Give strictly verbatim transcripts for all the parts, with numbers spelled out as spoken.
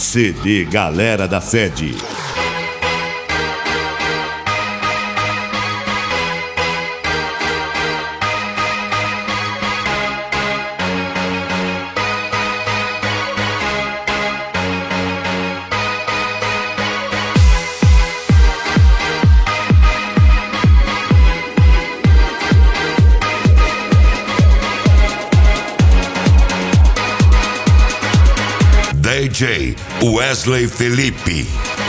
C D Galera da Sede. D J Wesley Felipe.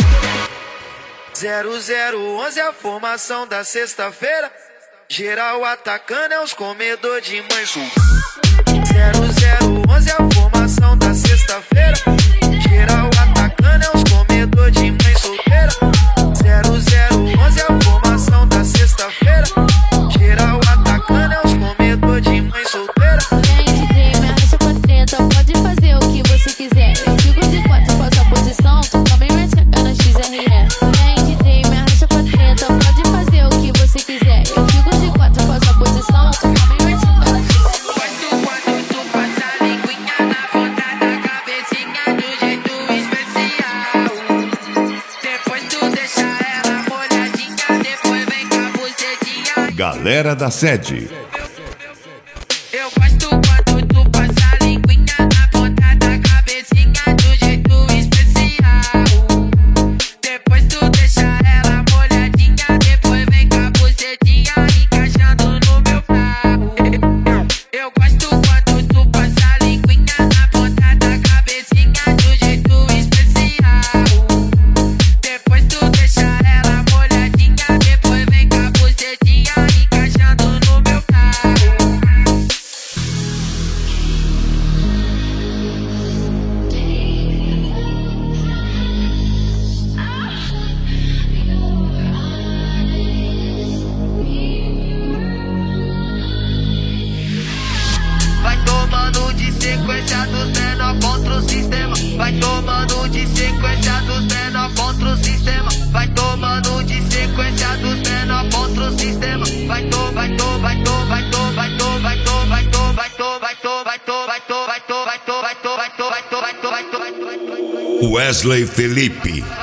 zero zero onze a formação da sexta-feira. Geral atacando é os comedor de mãe sul. zero zero onze a formação da sexta-feira. Geral atacando é os comedor de mãe solteira. zero zero onze a formação da sexta-feira. Geral atacando é os comedor de mãe solteira. Vem D J, me arrasta pra treta, pode fazer o que você quiser. Eu fico de quatro, faço a posição, tu também vai chegar na X R E. Vem D J, me arrasta pra treta, pode fazer o que você quiser. Eu fico de quatro, faço a posição, tu também vai chegar na X R E. Quando tu passa a linguinha na ponta da cabecinha do jeito especial. Depois tu deixa ela molhadinha, depois vem com a bucetinha. Galera da Sede. Eu gosto quando tu passa a linguinha na ponta da cabecinha do jeito especial. Depois tu deixa ela molhadinha, depois vem com a bucetinha encaixando no meu pau. Eu gosto quando tu passa a linguinha na ponta da cabecinha do jeito especial. Depois tu deixa ela molhadinha, depois vem com a bucetinha encaixando no meu pau. Vai tomando de sequência dos menor contra o sistema. Vai tomando de sequência dos menor contra o sistema. Vai tomando de sequência dos menor contra o sistema. Vai to, vai to, vai to, vai to, vai to, vai to, vai to, vai to, vai to, vai to, vai to, vai to, vai to, vai to, vai to, vai to, vai to, vai to, vai to, vai to. Wesley Felipe.